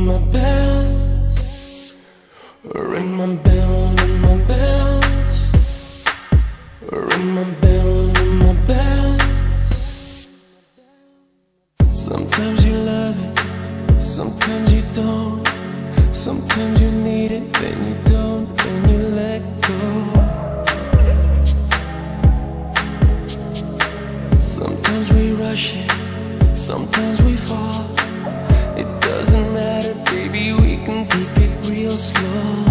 my bells, ring my bell, ring my bells, ring my bell, ring my bells. Sometimes you love it, sometimes you don't. Sometimes you need it, then you don't, then you let go. Sometimes we rush it, sometimes we fall. It doesn't matter, baby, we can take it real slow.